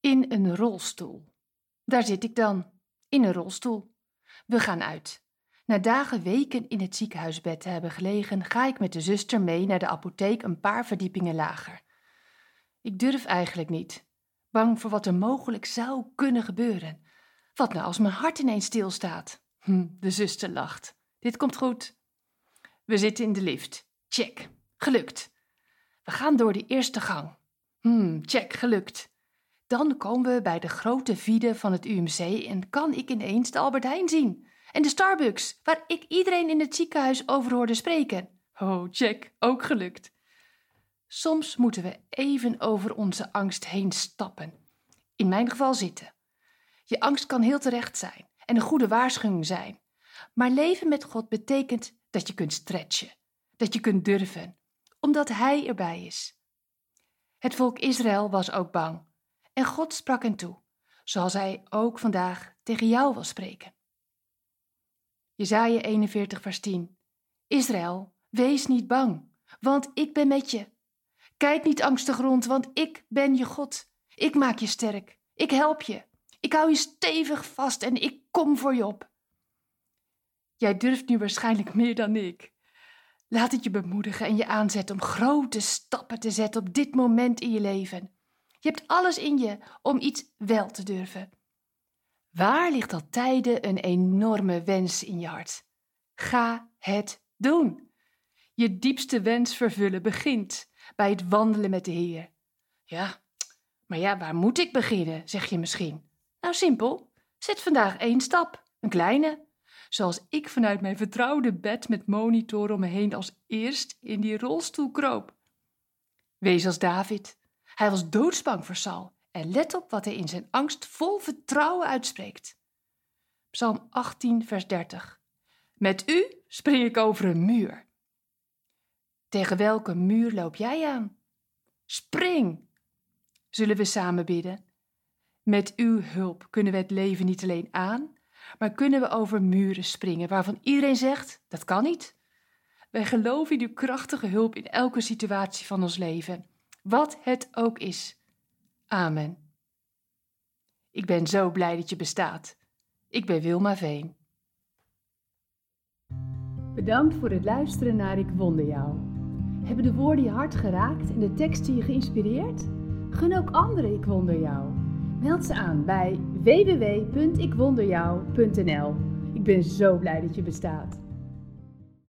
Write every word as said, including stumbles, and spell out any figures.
In een rolstoel. Daar zit ik dan, in een rolstoel. We gaan uit. Na dagen, weken in het ziekenhuisbed te hebben gelegen, ga ik met de zuster mee naar de apotheek een paar verdiepingen lager. Ik durf eigenlijk niet, bang voor wat er mogelijk zou kunnen gebeuren. Wat nou als mijn hart ineens stilstaat? Hm, de zuster lacht. Dit komt goed. We zitten in de lift. Check, gelukt. We gaan door de eerste gang. Hm, check, gelukt. Dan komen we bij de grote vide van het U M C en kan ik ineens de Albert Heijn zien. En de Starbucks, waar ik iedereen in het ziekenhuis over hoorde spreken. Oh, check, ook gelukt. Soms moeten we even over onze angst heen stappen. In mijn geval zitten. Je angst kan heel terecht zijn en een goede waarschuwing zijn. Maar leven met God betekent dat je kunt stretchen, dat je kunt durven, omdat Hij erbij is. Het volk Israël was ook bang en God sprak hen toe, zoals Hij ook vandaag tegen jou wil spreken. Jesaja eenenveertig vers tien. Israël, wees niet bang, want ik ben met je. Kijk niet angstig rond, want ik ben je God. Ik maak je sterk, ik help je. Ik hou je stevig vast en ik kom voor je op. Jij durft nu waarschijnlijk meer dan ik. Laat het je bemoedigen en je aanzetten om grote stappen te zetten op dit moment in je leven. Je hebt alles in je om iets wel te durven. Waar ligt al tijden een enorme wens in je hart? Ga het doen. Je diepste wens vervullen begint bij het wandelen met de Heer. Ja, maar ja, waar moet ik beginnen, zeg je misschien. Nou, simpel. Zet vandaag één stap, een kleine. Zoals ik vanuit mijn vertrouwde bed met monitor om me heen als eerst in die rolstoel kroop. Wees als David. Hij was doodsbang voor Saul. En let op wat hij in zijn angst vol vertrouwen uitspreekt. Psalm achttien, vers dertig. Met u spring ik over een muur. Tegen welke muur loop jij aan? Spring! Zullen we samen bidden? Met uw hulp kunnen we het leven niet alleen aan, maar kunnen we over muren springen waarvan iedereen zegt, dat kan niet. Wij geloven in uw krachtige hulp in elke situatie van ons leven, wat het ook is. Amen. Ik ben zo blij dat je bestaat. Ik ben Wilma Veen. Bedankt voor het luisteren naar Ik Wonder Jou. Hebben de woorden je hart geraakt en de teksten je geïnspireerd? Gun ook anderen Ik Wonder Jou. Meld ze aan bij w w w punt ik wonder jou punt n l. Ik ben zo blij dat je bestaat.